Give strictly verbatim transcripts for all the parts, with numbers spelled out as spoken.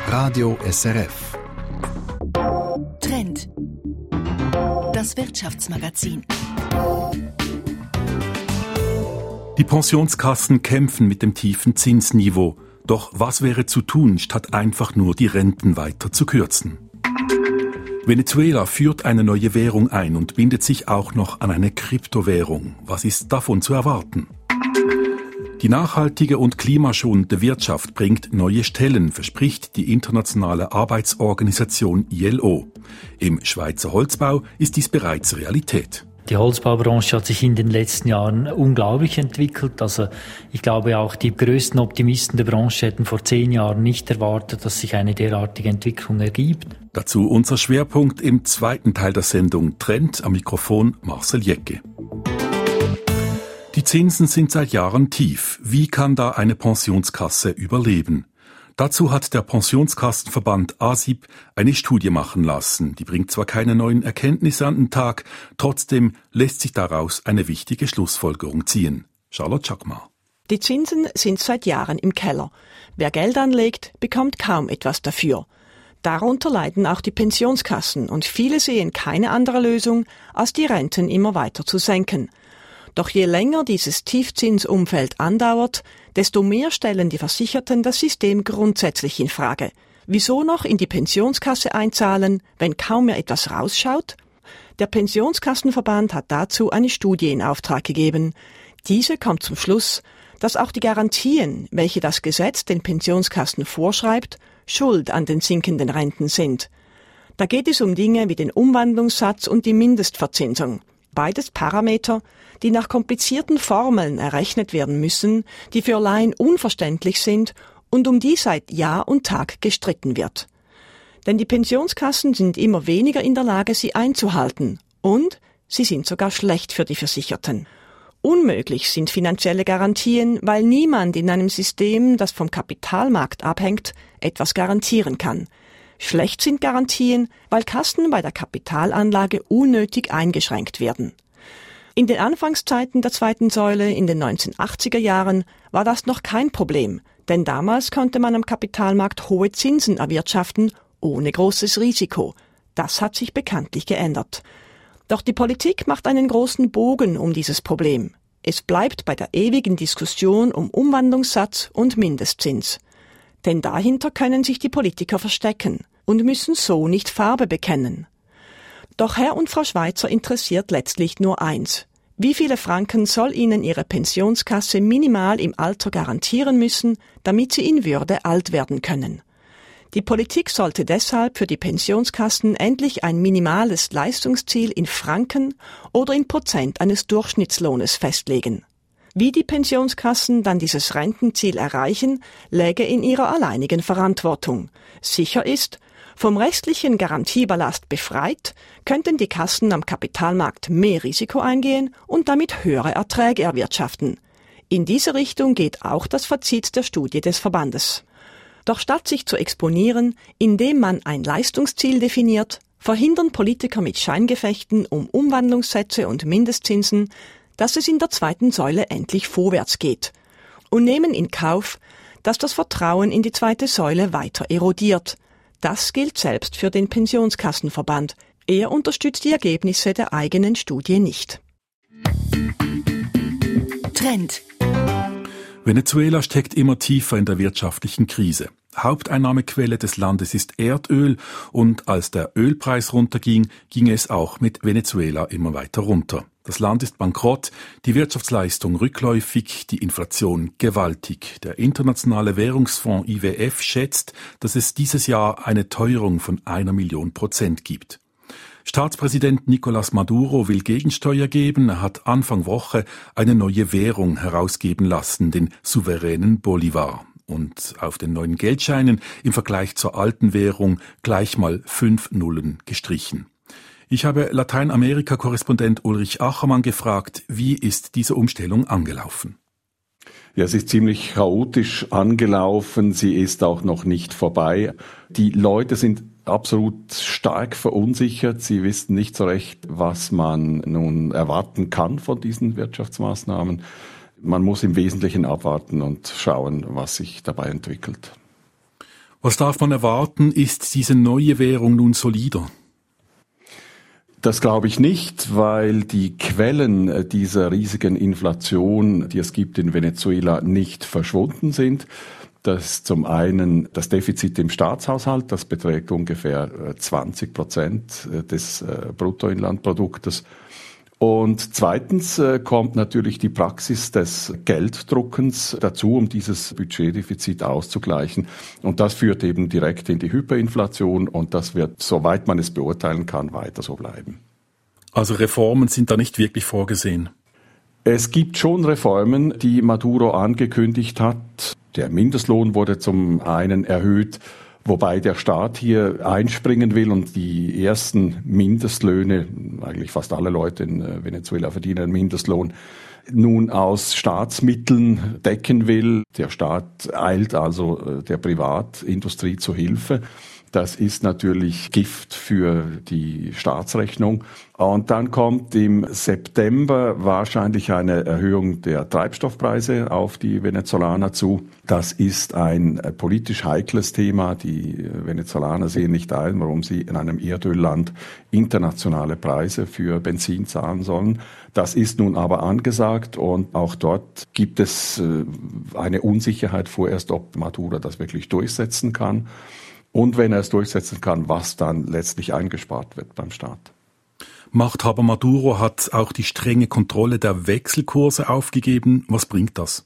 Radio S R F. Trend. Das Wirtschaftsmagazin. Die Pensionskassen kämpfen mit dem tiefen Zinsniveau. Doch was wäre zu tun, statt einfach nur die Renten weiter zu kürzen? Venezuela führt eine neue Währung ein und bindet sich auch noch an eine Kryptowährung. Was ist davon zu erwarten? Die nachhaltige und klimaschonende Wirtschaft bringt neue Stellen, verspricht die internationale Arbeitsorganisation I L O. Im Schweizer Holzbau ist dies bereits Realität. Die Holzbaubranche hat sich in den letzten Jahren unglaublich entwickelt. Also ich glaube, auch die größten Optimisten der Branche hätten vor zehn Jahren nicht erwartet, dass sich eine derartige Entwicklung ergibt. Dazu unser Schwerpunkt im zweiten Teil der Sendung Trend, am Mikrofon Marcel Jecke. Die Zinsen sind seit Jahren tief. Wie kann da eine Pensionskasse überleben? Dazu hat der Pensionskassenverband A S I P eine Studie machen lassen. Die bringt zwar keine neuen Erkenntnisse an den Tag, trotzdem lässt sich daraus eine wichtige Schlussfolgerung ziehen. Charlotte Schackmar. Die Zinsen sind seit Jahren im Keller. Wer Geld anlegt, bekommt kaum etwas dafür. Darunter leiden auch die Pensionskassen und viele sehen keine andere Lösung, als die Renten immer weiter zu senken. Doch je länger dieses Tiefzinsumfeld andauert, desto mehr stellen die Versicherten das System grundsätzlich in Frage. Wieso noch in die Pensionskasse einzahlen, wenn kaum mehr etwas rausschaut? Der Pensionskassenverband hat dazu eine Studie in Auftrag gegeben. Diese kommt zum Schluss, dass auch die Garantien, welche das Gesetz den Pensionskassen vorschreibt, schuld an den sinkenden Renten sind. Da geht es um Dinge wie den Umwandlungssatz und die Mindestverzinsung. Beides Parameter, die nach komplizierten Formeln errechnet werden müssen, die für Laien unverständlich sind und um die seit Jahr und Tag gestritten wird. Denn die Pensionskassen sind immer weniger in der Lage, sie einzuhalten. Und sie sind sogar schlecht für die Versicherten. Unmöglich sind finanzielle Garantien, weil niemand in einem System, das vom Kapitalmarkt abhängt, etwas garantieren kann. Schlecht sind Garantien, weil Kassen bei der Kapitalanlage unnötig eingeschränkt werden. In den Anfangszeiten der zweiten Säule in den neunzehnhundertachtziger Jahren war das noch kein Problem, denn damals konnte man am Kapitalmarkt hohe Zinsen erwirtschaften, ohne großes Risiko. Das hat sich bekanntlich geändert. Doch die Politik macht einen großen Bogen um dieses Problem. Es bleibt bei der ewigen Diskussion um Umwandlungssatz und Mindestzins. Denn dahinter können sich die Politiker verstecken und müssen so nicht Farbe bekennen. Doch Herr und Frau Schweizer interessiert letztlich nur eins. Wie viele Franken soll ihnen ihre Pensionskasse minimal im Alter garantieren müssen, damit sie in Würde alt werden können? Die Politik sollte deshalb für die Pensionskassen endlich ein minimales Leistungsziel in Franken oder in Prozent eines Durchschnittslohnes festlegen. Wie die Pensionskassen dann dieses Rentenziel erreichen, läge in ihrer alleinigen Verantwortung. Sicher ist, vom restlichen Garantieballast befreit, könnten die Kassen am Kapitalmarkt mehr Risiko eingehen und damit höhere Erträge erwirtschaften. In diese Richtung geht auch das Fazit der Studie des Verbandes. Doch statt sich zu exponieren, indem man ein Leistungsziel definiert, verhindern Politiker mit Scheingefechten um Umwandlungssätze und Mindestzinsen, dass es in der zweiten Säule endlich vorwärts geht und nehmen in Kauf, dass das Vertrauen in die zweite Säule weiter erodiert. Das gilt selbst für den Pensionskassenverband. Er unterstützt die Ergebnisse der eigenen Studie nicht. Trend. Venezuela steckt immer tiefer in der wirtschaftlichen Krise. Haupteinnahmequelle des Landes ist Erdöl und als der Ölpreis runterging, ging es auch mit Venezuela immer weiter runter. Das Land ist bankrott, die Wirtschaftsleistung rückläufig, die Inflation gewaltig. Der Internationale Währungsfonds I W F schätzt, dass es dieses Jahr eine Teuerung von einer Million Prozent gibt. Staatspräsident Nicolás Maduro will Gegensteuer geben. Er hat Anfang Woche eine neue Währung herausgeben lassen, den souveränen Bolivar. Und auf den neuen Geldscheinen im Vergleich zur alten Währung gleich mal fünf Nullen gestrichen. Ich habe Lateinamerika-Korrespondent Ulrich Achermann gefragt, wie ist diese Umstellung angelaufen? Ja, sie ist ziemlich chaotisch angelaufen. Sie ist auch noch nicht vorbei. Die Leute sind absolut stark verunsichert. Sie wissen nicht so recht, was man nun erwarten kann von diesen Wirtschaftsmaßnahmen. Man muss im Wesentlichen abwarten und schauen, was sich dabei entwickelt. Was darf man erwarten? Ist diese neue Währung nun solider? Das glaube ich nicht, weil die Quellen dieser riesigen Inflation, die es gibt in Venezuela, nicht verschwunden sind. Das ist zum einen das Defizit im Staatshaushalt, das beträgt ungefähr zwanzig Prozent des Bruttoinlandproduktes. Und zweitens kommt natürlich die Praxis des Gelddruckens dazu, um dieses Budgetdefizit auszugleichen. Und das führt eben direkt in die Hyperinflation und das wird, soweit man es beurteilen kann, weiter so bleiben. Also Reformen sind da nicht wirklich vorgesehen? Es gibt schon Reformen, die Maduro angekündigt hat. Der Mindestlohn wurde zum einen erhöht, wobei der Staat hier einspringen will und die ersten Mindestlöhne, eigentlich fast alle Leute in Venezuela verdienen einen Mindestlohn, nun aus Staatsmitteln decken will. Der Staat eilt also der Privatindustrie zu Hilfe. Das ist natürlich Gift für die Staatsrechnung. Und dann kommt im September wahrscheinlich eine Erhöhung der Treibstoffpreise auf die Venezolaner zu. Das ist ein politisch heikles Thema. Die Venezolaner sehen nicht ein, warum sie in einem Erdölland internationale Preise für Benzin zahlen sollen. Das ist nun aber angesagt und auch dort gibt es eine Unsicherheit vorerst, ob Maduro das wirklich durchsetzen kann. Und wenn er es durchsetzen kann, was dann letztlich eingespart wird beim Staat. Machthaber Maduro hat auch die strenge Kontrolle der Wechselkurse aufgegeben. Was bringt das?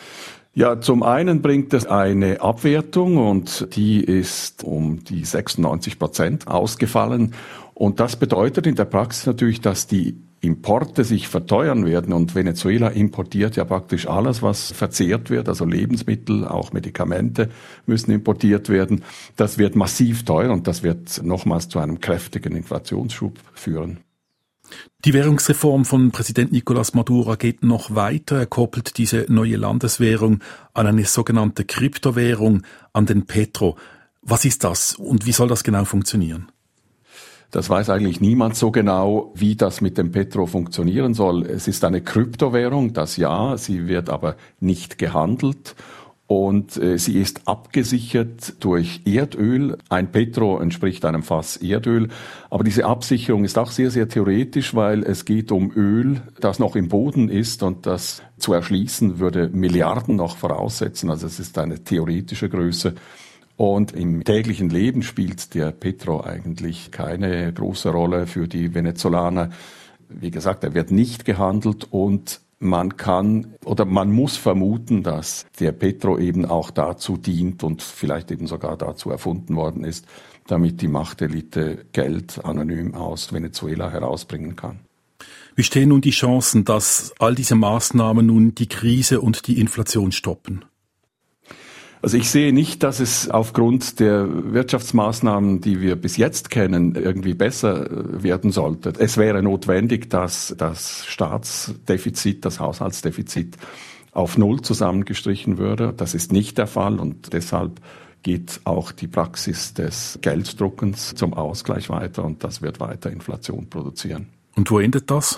Ja, zum einen bringt es eine Abwertung und die ist um die sechsundneunzig Prozent ausgefallen. Und das bedeutet in der Praxis natürlich, dass die Importe sich verteuern werden und Venezuela importiert ja praktisch alles, was verzehrt wird, also Lebensmittel, auch Medikamente müssen importiert werden. Das wird massiv teuer und das wird nochmals zu einem kräftigen Inflationsschub führen. Die Währungsreform von Präsident Nicolás Maduro geht noch weiter. Er koppelt diese neue Landeswährung an eine sogenannte Kryptowährung, an den Petro. Was ist das und wie soll das genau funktionieren? Das weiß eigentlich niemand so genau, wie das mit dem Petro funktionieren soll. Es ist eine Kryptowährung, das ja, sie wird aber nicht gehandelt und äh, sie ist abgesichert durch Erdöl. Ein Petro entspricht einem Fass Erdöl, aber diese Absicherung ist auch sehr, sehr theoretisch, weil es geht um Öl, das noch im Boden ist und das zu erschließen würde Milliarden noch voraussetzen, also es ist eine theoretische Größe. Und im täglichen Leben spielt der Petro eigentlich keine große Rolle für die Venezolaner. Wie gesagt, er wird nicht gehandelt und man kann oder man muss vermuten, dass der Petro eben auch dazu dient und vielleicht eben sogar dazu erfunden worden ist, damit die Machtelite Geld anonym aus Venezuela herausbringen kann. Wie stehen nun die Chancen, dass all diese Maßnahmen nun die Krise und die Inflation stoppen? Also ich sehe nicht, dass es aufgrund der Wirtschaftsmaßnahmen, die wir bis jetzt kennen, irgendwie besser werden sollte. Es wäre notwendig, dass das Staatsdefizit, das Haushaltsdefizit auf Null zusammengestrichen würde. Das ist nicht der Fall und deshalb geht auch die Praxis des Gelddruckens zum Ausgleich weiter und das wird weiter Inflation produzieren. Und wo endet das?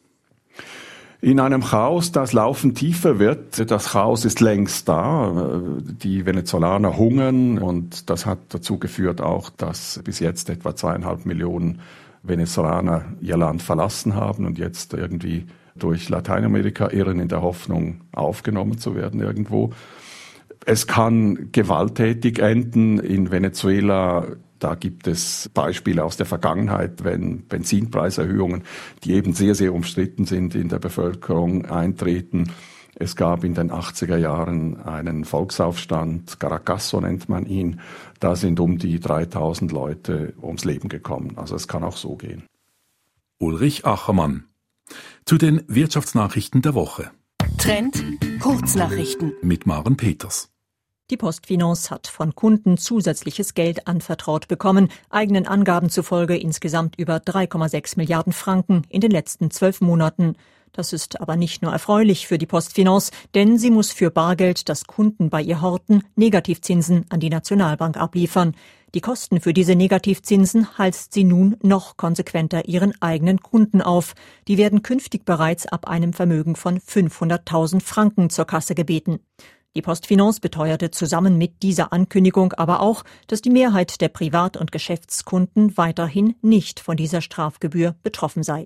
In einem Chaos, das laufend tiefer wird. Das Chaos ist längst da. Die Venezolaner hungern und das hat dazu geführt auch, dass bis jetzt etwa zweieinhalb Millionen Venezolaner ihr Land verlassen haben und jetzt irgendwie durch Lateinamerika irren in der Hoffnung, aufgenommen zu werden irgendwo. Es kann gewalttätig enden in Venezuela. Da gibt es Beispiele aus der Vergangenheit, wenn Benzinpreiserhöhungen, die eben sehr, sehr umstritten sind, in der Bevölkerung eintreten. Es gab in den achtziger Jahren einen Volksaufstand, Caracazo nennt man ihn. Da sind um die dreitausend Leute ums Leben gekommen. Also es kann auch so gehen. Ulrich Achermann. Zu den Wirtschaftsnachrichten der Woche. Trend Kurznachrichten Mit Maren Peters. Die PostFinance hat von Kunden zusätzliches Geld anvertraut bekommen, eigenen Angaben zufolge insgesamt über drei Komma sechs Milliarden Franken in den letzten zwölf Monaten. Das ist aber nicht nur erfreulich für die PostFinance, denn sie muss für Bargeld, das Kunden bei ihr horten, Negativzinsen an die Nationalbank abliefern. Die Kosten für diese Negativzinsen halst sie nun noch konsequenter ihren eigenen Kunden auf. Die werden künftig bereits ab einem Vermögen von fünfhunderttausend Franken zur Kasse gebeten. Die PostFinance beteuerte zusammen mit dieser Ankündigung aber auch, dass die Mehrheit der Privat- und Geschäftskunden weiterhin nicht von dieser Strafgebühr betroffen sei.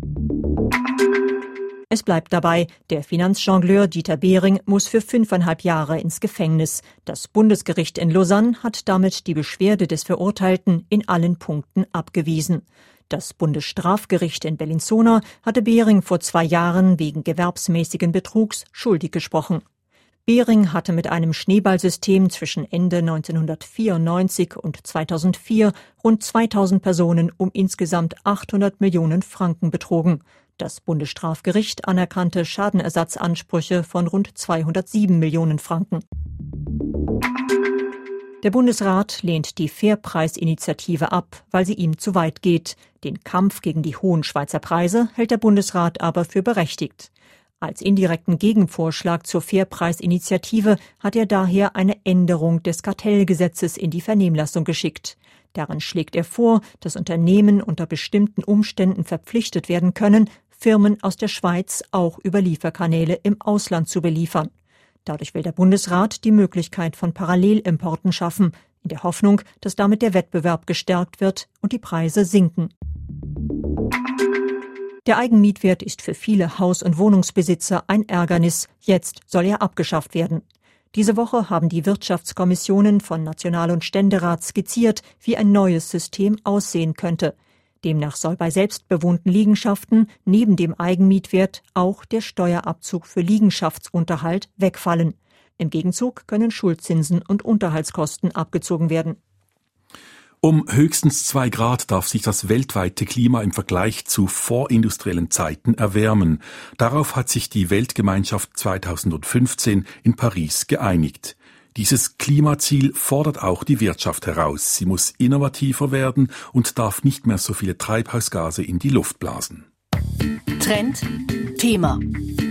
Es bleibt dabei, der Finanzjongleur Dieter Behring muss für fünfeinhalb Jahre ins Gefängnis. Das Bundesgericht in Lausanne hat damit die Beschwerde des Verurteilten in allen Punkten abgewiesen. Das Bundesstrafgericht in Bellinzona hatte Behring vor zwei Jahren wegen gewerbsmäßigen Betrugs schuldig gesprochen. Behring hatte mit einem Schneeballsystem zwischen Ende neunzehnhundertvierundneunzig und zweitausendvier rund zweitausend Personen um insgesamt achthundert Millionen Franken betrogen. Das Bundesstrafgericht anerkannte Schadenersatzansprüche von rund zweihundertsieben Millionen Franken. Der Bundesrat lehnt die Fairpreisinitiative ab, weil sie ihm zu weit geht. Den Kampf gegen die hohen Schweizer Preise hält der Bundesrat aber für berechtigt. Als indirekten Gegenvorschlag zur Fairpreisinitiative hat er daher eine Änderung des Kartellgesetzes in die Vernehmlassung geschickt. Darin schlägt er vor, dass Unternehmen unter bestimmten Umständen verpflichtet werden können, Firmen aus der Schweiz auch über Lieferkanäle im Ausland zu beliefern. Dadurch will der Bundesrat die Möglichkeit von Parallelimporten schaffen, in der Hoffnung, dass damit der Wettbewerb gestärkt wird und die Preise sinken. Der Eigenmietwert ist für viele Haus- und Wohnungsbesitzer ein Ärgernis. Jetzt soll er abgeschafft werden. Diese Woche haben die Wirtschaftskommissionen von National- und Ständerat skizziert, wie ein neues System aussehen könnte. Demnach soll bei selbstbewohnten Liegenschaften neben dem Eigenmietwert auch der Steuerabzug für Liegenschaftsunterhalt wegfallen. Im Gegenzug können Schuldzinsen und Unterhaltskosten abgezogen werden. Um höchstens zwei Grad darf sich das weltweite Klima im Vergleich zu vorindustriellen Zeiten erwärmen. Darauf hat sich die Weltgemeinschaft zweitausendfünfzehn in Paris geeinigt. Dieses Klimaziel fordert auch die Wirtschaft heraus. Sie muss innovativer werden und darf nicht mehr so viele Treibhausgase in die Luft blasen. Trend Thema.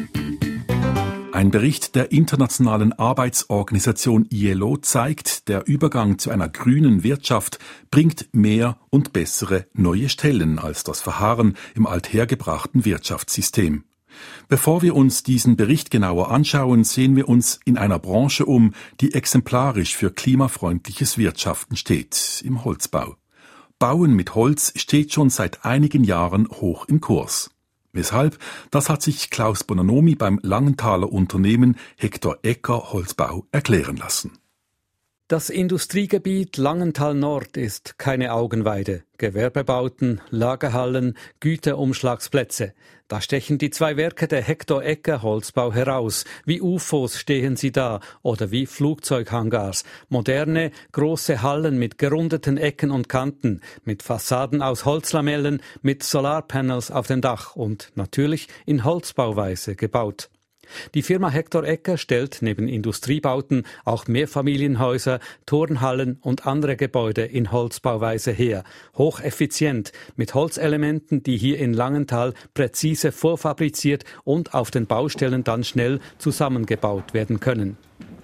Ein Bericht der Internationalen Arbeitsorganisation I L O zeigt, der Übergang zu einer grünen Wirtschaft bringt mehr und bessere neue Stellen als das Verharren im althergebrachten Wirtschaftssystem. Bevor wir uns diesen Bericht genauer anschauen, sehen wir uns in einer Branche um, die exemplarisch für klimafreundliches Wirtschaften steht, im Holzbau. Bauen mit Holz steht schon seit einigen Jahren hoch im Kurs. Weshalb? Das hat sich Klaus Bononomi beim Langenthaler Unternehmen Hektor Ecker Holzbau erklären lassen. Das Industriegebiet Langenthal Nord ist keine Augenweide. Gewerbebauten, Lagerhallen, Güterumschlagsplätze. Da stechen die zwei Werke der Hektor Ecker Holzbau heraus. Wie U F Os stehen sie da oder wie Flugzeughangars. Moderne, große Hallen mit gerundeten Ecken und Kanten, mit Fassaden aus Holzlamellen, mit Solarpanels auf dem Dach und natürlich in Holzbauweise gebaut. Die Firma Hektor Ecker stellt neben Industriebauten auch Mehrfamilienhäuser, Turnhallen und andere Gebäude in Holzbauweise her. Hocheffizient, mit Holzelementen, die hier in Langenthal präzise vorfabriziert und auf den Baustellen dann schnell zusammengebaut werden können.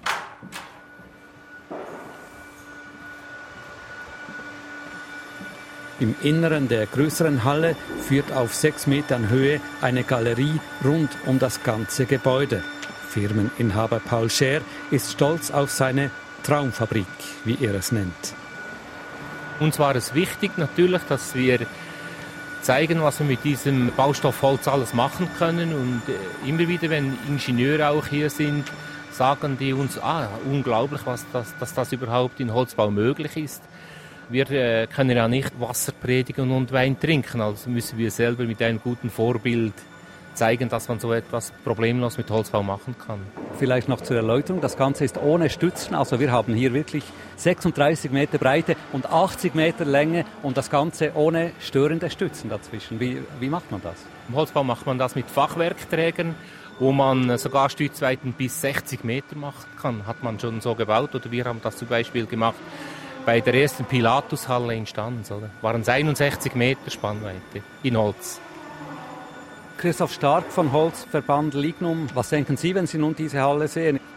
Im Inneren der größeren Halle führt auf sechs Metern Höhe eine Galerie rund um das ganze Gebäude. Firmeninhaber Paul Scher ist stolz auf seine Traumfabrik, wie er es nennt. Uns war es wichtig natürlich, dass wir zeigen, was wir mit diesem Baustoff Holz alles machen können. Und immer wieder, wenn Ingenieure auch hier sind, sagen die uns, ah, unglaublich, was das, dass das überhaupt in Holzbau möglich ist. Wir äh, können ja nicht Wasser predigen und Wein trinken, also müssen wir selber mit einem guten Vorbild zeigen, dass man so etwas problemlos mit Holzbau machen kann. Vielleicht noch zur Erläuterung, das Ganze ist ohne Stützen, also wir haben hier wirklich sechsunddreißig Meter Breite und achtzig Meter Länge und das Ganze ohne störende Stützen dazwischen. Wie, wie macht man das? Im Holzbau macht man das mit Fachwerkträgern, wo man sogar Stützweiten bis sechzig Meter machen kann, hat man schon so gebaut, oder wir haben das zum Beispiel gemacht bei der ersten Pilatushalle in Stanz, oder? Waren es einundsechzig Meter Spannweite in Holz. Christoph Stark von Holzverband Lignum, was denken Sie, wenn Sie nun diese Halle sehen?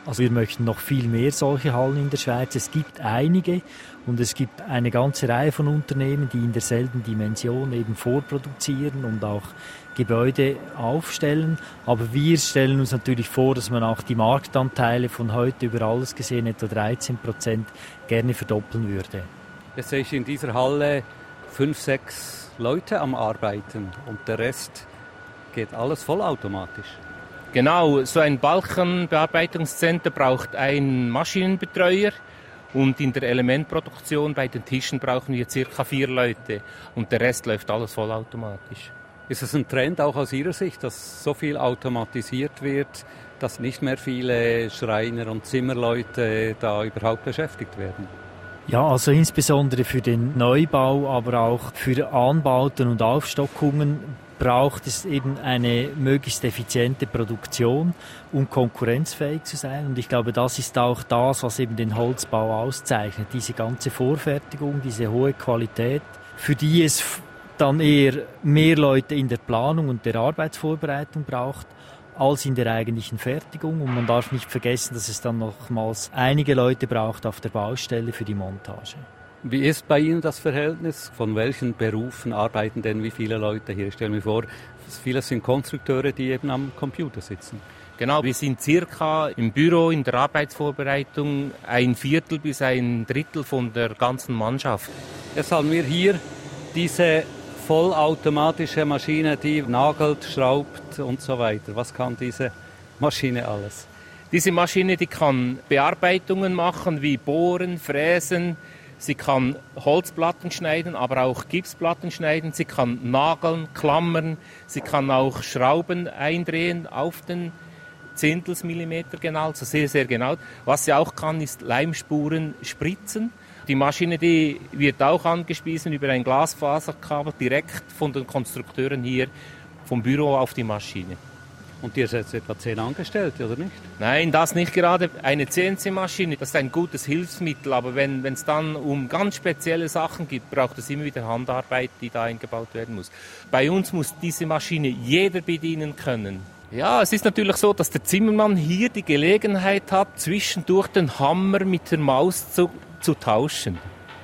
Also wir möchten noch viel mehr solche Hallen in der Schweiz. Es gibt einige und es gibt eine ganze Reihe von Unternehmen, die in derselben Dimension eben vorproduzieren und auch Gebäude aufstellen. Aber wir stellen uns natürlich vor, dass man auch die Marktanteile von heute über alles gesehen, etwa dreizehn Prozent, gerne verdoppeln würde. Jetzt sehe ich in dieser Halle fünf, sechs Leute am Arbeiten und der Rest geht alles vollautomatisch. Genau, so ein Balkenbearbeitungscenter braucht einen Maschinenbetreuer und in der Elementproduktion bei den Tischen brauchen wir circa vier Leute und der Rest läuft alles vollautomatisch. Ist es ein Trend auch aus Ihrer Sicht, dass so viel automatisiert wird, dass nicht mehr viele Schreiner und Zimmerleute da überhaupt beschäftigt werden? Ja, also insbesondere für den Neubau, aber auch für Anbauten und Aufstockungen braucht es eben eine möglichst effiziente Produktion, um konkurrenzfähig zu sein. Und ich glaube, das ist auch das, was eben den Holzbau auszeichnet. Diese ganze Vorfertigung, diese hohe Qualität, für die es dann eher mehr Leute in der Planung und der Arbeitsvorbereitung braucht, als in der eigentlichen Fertigung. Und man darf nicht vergessen, dass es dann nochmals einige Leute braucht auf der Baustelle für die Montage. Wie ist bei Ihnen das Verhältnis? Von welchen Berufen arbeiten denn wie viele Leute hier? Ich stelle mir vor, viele sind Konstrukteure, die eben am Computer sitzen. Genau, wir sind circa im Büro, in der Arbeitsvorbereitung ein Viertel bis ein Drittel von der ganzen Mannschaft. Jetzt haben wir hier diese vollautomatische Maschine, die nagelt, schraubt und so weiter. Was kann diese Maschine alles? Diese Maschine, die kann Bearbeitungen machen wie Bohren, Fräsen. Sie kann Holzplatten schneiden, aber auch Gipsplatten schneiden. Sie kann nageln, klammern. Sie kann auch Schrauben eindrehen auf den Zehntelsmillimeter genau, also sehr, sehr genau. Was sie auch kann, ist Leimspuren spritzen. Die Maschine, die wird auch angeschlossen über ein Glasfaserkabel direkt von den Konstrukteuren hier vom Büro auf die Maschine. Und ihr seid etwa zehn Angestellte, oder nicht? Nein, das nicht gerade. Eine C N C-Maschine, das ist ein gutes Hilfsmittel, aber wenn es dann um ganz spezielle Sachen geht, braucht es immer wieder Handarbeit, die da eingebaut werden muss. Bei uns muss diese Maschine jeder bedienen können. Ja, es ist natürlich so, dass der Zimmermann hier die Gelegenheit hat, zwischendurch den Hammer mit der Maus zu, zu tauschen.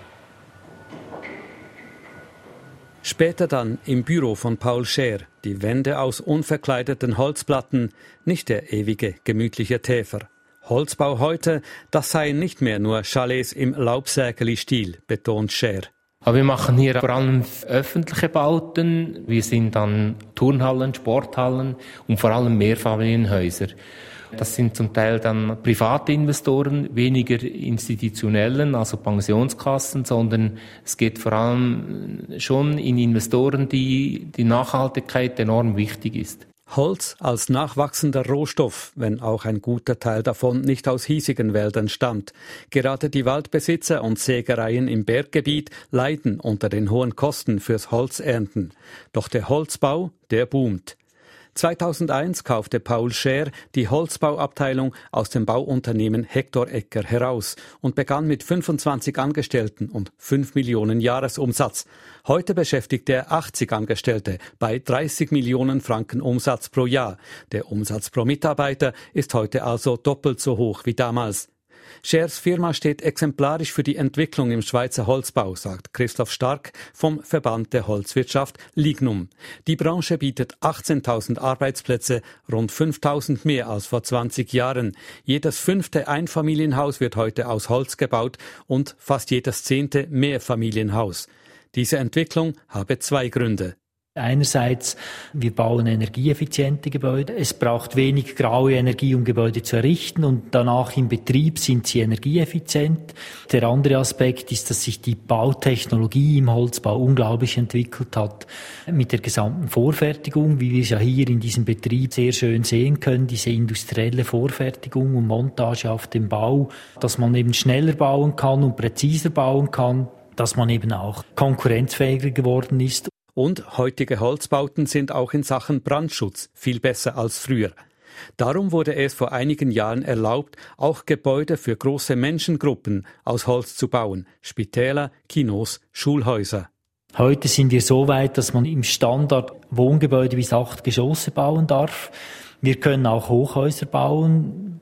Später dann im Büro von Paul Scher, die Wände aus unverkleideten Holzplatten, nicht der ewige, gemütliche Täfer. Holzbau heute, das seien nicht mehr nur Chalets im Laubsägeli-Stil, betont Scher. Aber wir machen hier vor allem öffentliche Bauten. Wir sind an Turnhallen, Sporthallen und vor allem Mehrfamilienhäuser. Das sind zum Teil dann private Investoren, weniger institutionellen, also Pensionskassen, sondern es geht vor allem schon in Investoren, die die Nachhaltigkeit enorm wichtig ist. Holz als nachwachsender Rohstoff, wenn auch ein guter Teil davon nicht aus hiesigen Wäldern stammt. Gerade die Waldbesitzer und Sägereien im Berggebiet leiden unter den hohen Kosten fürs Holzernten. Doch der Holzbau, der boomt. zweitausendeins kaufte Paul Scher die Holzbauabteilung aus dem Bauunternehmen Hektor Ecker heraus und begann mit fünfundzwanzig Angestellten und fünf Millionen Jahresumsatz. Heute beschäftigt er achtzig Angestellte bei dreißig Millionen Franken Umsatz pro Jahr. Der Umsatz pro Mitarbeiter ist heute also doppelt so hoch wie damals. Schers Firma steht exemplarisch für die Entwicklung im Schweizer Holzbau, sagt Christoph Stark vom Verband der Holzwirtschaft Lignum. Die Branche bietet achtzehntausend Arbeitsplätze, rund fünftausend mehr als vor zwanzig Jahren. Jedes fünfte Einfamilienhaus wird heute aus Holz gebaut und fast jedes zehnte Mehrfamilienhaus. Diese Entwicklung habe zwei Gründe. Einerseits, wir bauen energieeffiziente Gebäude. Es braucht wenig graue Energie, um Gebäude zu errichten, und danach im Betrieb sind sie energieeffizient. Der andere Aspekt ist, dass sich die Bautechnologie im Holzbau unglaublich entwickelt hat mit der gesamten Vorfertigung, wie wir es ja hier in diesem Betrieb sehr schön sehen können, diese industrielle Vorfertigung und Montage auf dem Bau, dass man eben schneller bauen kann und präziser bauen kann, dass man eben auch konkurrenzfähiger geworden ist. Und heutige Holzbauten sind auch in Sachen Brandschutz viel besser als früher. Darum wurde es vor einigen Jahren erlaubt, auch Gebäude für große Menschengruppen aus Holz zu bauen. Spitäler, Kinos, Schulhäuser. Heute sind wir so weit, dass man im Standard Wohngebäude bis acht Geschosse bauen darf. Wir können auch Hochhäuser bauen.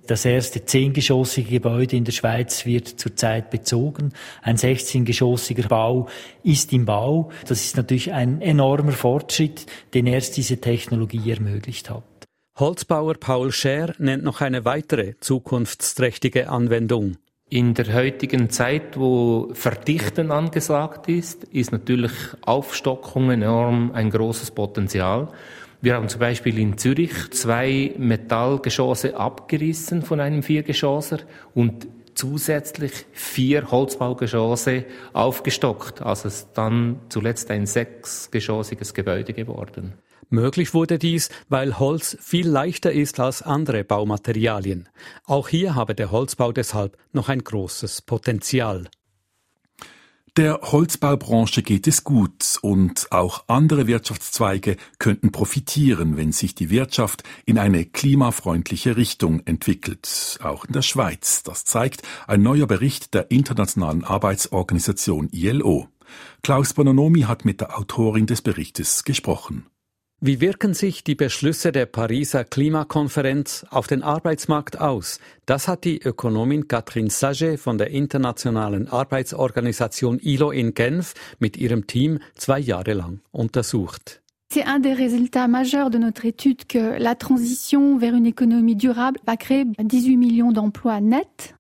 Das erste zehngeschossige Gebäude in der Schweiz wird zurzeit bezogen. Ein sechzehngeschossiger Bau ist im Bau. Das ist natürlich ein enormer Fortschritt, den erst diese Technologie ermöglicht hat. Holzbauer Paul Scher nennt noch eine weitere zukunftsträchtige Anwendung. In der heutigen Zeit, wo Verdichten angesagt ist, ist natürlich Aufstockung enorm ein großes Potenzial. Wir haben zum Beispiel in Zürich zwei Metallgeschosse abgerissen von einem Viergeschosser und zusätzlich vier Holzbaugeschosse aufgestockt. Also es ist dann zuletzt ein sechsgeschossiges Gebäude geworden. Möglich wurde dies, weil Holz viel leichter ist als andere Baumaterialien. Auch hier habe der Holzbau deshalb noch ein großes Potenzial. Der Holzbaubranche geht es gut und auch andere Wirtschaftszweige könnten profitieren, wenn sich die Wirtschaft in eine klimafreundliche Richtung entwickelt. Auch in der Schweiz. Das zeigt ein neuer Bericht der Internationalen Arbeitsorganisation I L O. Klaus Bononomi hat mit der Autorin des Berichtes gesprochen. Wie wirken sich die Beschlüsse der Pariser Klimakonferenz auf den Arbeitsmarkt aus? Das hat die Ökonomin Catherine Saget von der Internationalen Arbeitsorganisation I L O in Genf mit ihrem Team zwei Jahre lang untersucht. C'est un des résultats majeurs de notre étude que la transition vers une économie durable va créer dix-huit millions d'emplois nets.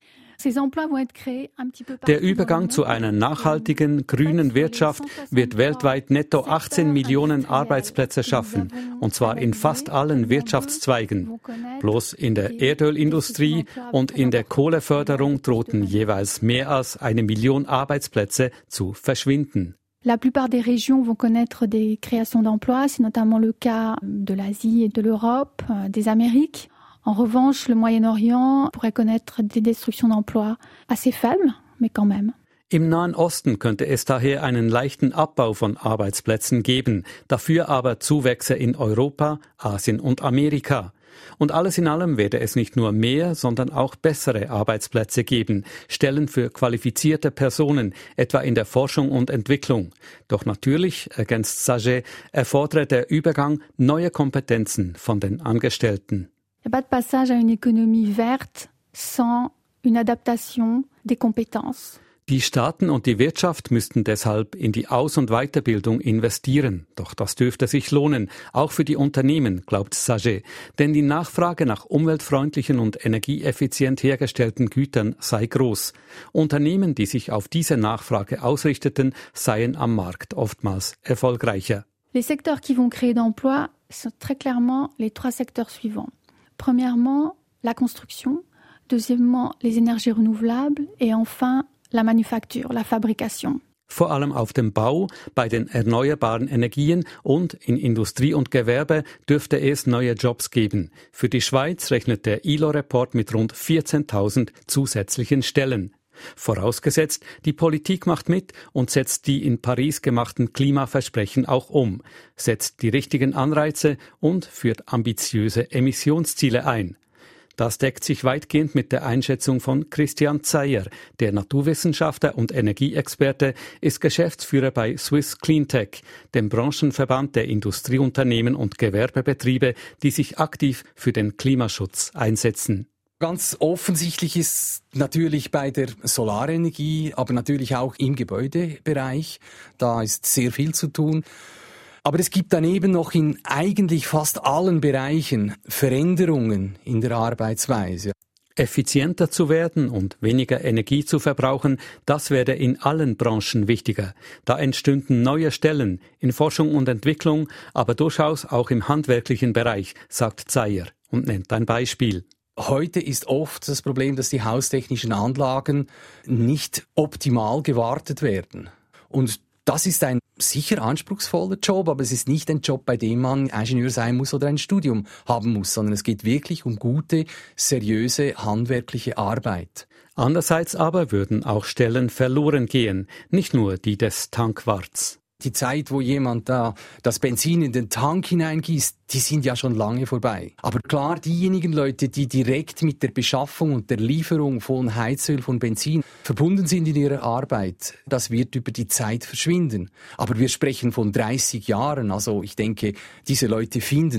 Der Übergang zu einer nachhaltigen, grünen Wirtschaft wird weltweit netto achtzehn Millionen Arbeitsplätze schaffen, und zwar in fast allen Wirtschaftszweigen. Bloß in der Erdölindustrie und in der Kohleförderung drohten jeweils mehr als eine Million Arbeitsplätze zu verschwinden. La plupart des régions vont connaître des créations d'emplois, c'est notamment le cas de l'Asie et de l'Europe, des Amériques. En revanche, le Moyen-Orient pourrait connaître des destructions d'emplois assez faibles, mais quand même. Im Nahen Osten könnte es daher einen leichten Abbau von Arbeitsplätzen geben, dafür aber Zuwächse in Europa, Asien und Amerika. Und alles in allem werde es nicht nur mehr, sondern auch bessere Arbeitsplätze geben, Stellen für qualifizierte Personen, etwa in der Forschung und Entwicklung. Doch natürlich, ergänzt Saget, erfordere der Übergang neue Kompetenzen von den Angestellten. Il n'y a pas de passage à une économie verte sans une adaptation des compétences. Die Staaten und die Wirtschaft müssten deshalb in die Aus- und Weiterbildung investieren. Doch das dürfte sich lohnen, auch für die Unternehmen, glaubt Saget. Denn die Nachfrage nach umweltfreundlichen und energieeffizient hergestellten Gütern sei groß. Unternehmen, die sich auf diese Nachfrage ausrichteten, seien am Markt oftmals erfolgreicher. Les secteurs qui vont créer d'emplois sont très clairement les trois secteurs suivants. Premièrement, la construction. Deuxièmement, les énergies renouvelables. Et enfin, la manufacture, la fabrication. Vor allem auf dem Bau, bei den erneuerbaren Energien und in Industrie und Gewerbe dürfte es neue Jobs geben. Für die Schweiz rechnet der I L O-Report mit rund vierzehntausend zusätzlichen Stellen. Vorausgesetzt, die Politik macht mit und setzt die in Paris gemachten Klimaversprechen auch um, setzt die richtigen Anreize und führt ambitiöse Emissionsziele ein. Das deckt sich weitgehend mit der Einschätzung von Christian Zeyer. Der Naturwissenschaftler und Energieexperte ist Geschäftsführer bei Swiss Cleantech, dem Branchenverband der Industrieunternehmen und Gewerbebetriebe, die sich aktiv für den Klimaschutz einsetzen. Ganz offensichtlich ist natürlich bei der Solarenergie, aber natürlich auch im Gebäudebereich, da ist sehr viel zu tun. Aber es gibt daneben noch in eigentlich fast allen Bereichen Veränderungen in der Arbeitsweise. Effizienter zu werden und weniger Energie zu verbrauchen, das werde in allen Branchen wichtiger. Da entstünden neue Stellen in Forschung und Entwicklung, aber durchaus auch im handwerklichen Bereich, sagt Zeyer und nennt ein Beispiel. Heute ist oft das Problem, dass die haustechnischen Anlagen nicht optimal gewartet werden. Und das ist ein sicher anspruchsvoller Job, aber es ist nicht ein Job, bei dem man Ingenieur sein muss oder ein Studium haben muss, sondern es geht wirklich um gute, seriöse, handwerkliche Arbeit. Andererseits aber würden auch Stellen verloren gehen, nicht nur die des Tankwarts. Die Zeit, wo jemand da das Benzin in den Tank hineingießt, die sind ja schon lange vorbei. Aber klar, diejenigen Leute, die direkt mit der Beschaffung und der Lieferung von Heizöl, von Benzin verbunden sind in ihrer Arbeit, das wird über die Zeit verschwinden. Aber wir sprechen von dreißig Jahren, also ich denke, diese Leute finden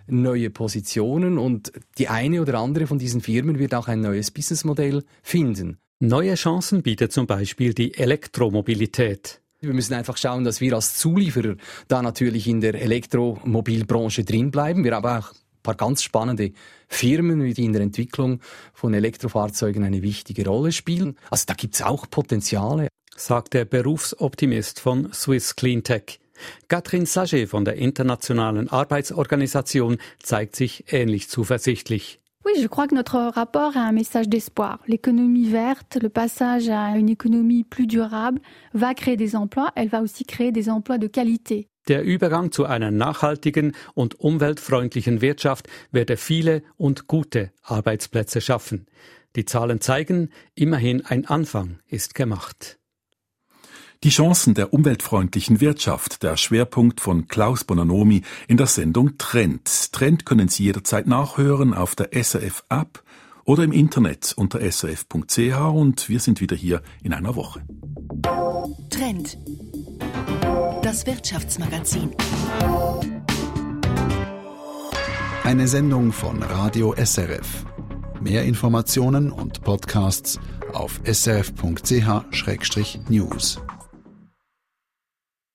neue Positionen und die eine oder andere von diesen Firmen wird auch ein neues Businessmodell finden. Neue Chancen bietet zum Beispiel die Elektromobilität. Wir müssen einfach schauen, dass wir als Zulieferer da natürlich in der Elektromobilbranche drin bleiben. Wir haben auch ein paar ganz spannende Firmen, die in der Entwicklung von Elektrofahrzeugen eine wichtige Rolle spielen. Also da gibt's auch Potenziale, sagt der Berufsoptimist von Swiss Cleantech. Catherine Saget von der Internationalen Arbeitsorganisation zeigt sich ähnlich zuversichtlich. Oui, je crois que notre rapport a un message d'espoir. L'économie verte, le passage à une économie plus durable, va créer des emplois, elle va aussi créer des emplois de qualité. Der Übergang zu einer nachhaltigen und umweltfreundlichen Wirtschaft werde viele und gute Arbeitsplätze schaffen. Die Zahlen zeigen, immerhin ein Anfang ist gemacht. Die Chancen der umweltfreundlichen Wirtschaft, der Schwerpunkt von Klaus Bonanomi in der Sendung Trend. Trend können Sie jederzeit nachhören auf der S R F-App oder im Internet unter s r f punkt c h und wir sind wieder hier in einer Woche. Trend. Das Wirtschaftsmagazin. Eine Sendung von Radio S R F. Mehr Informationen und Podcasts auf s r f punkt c h schrägstrich news.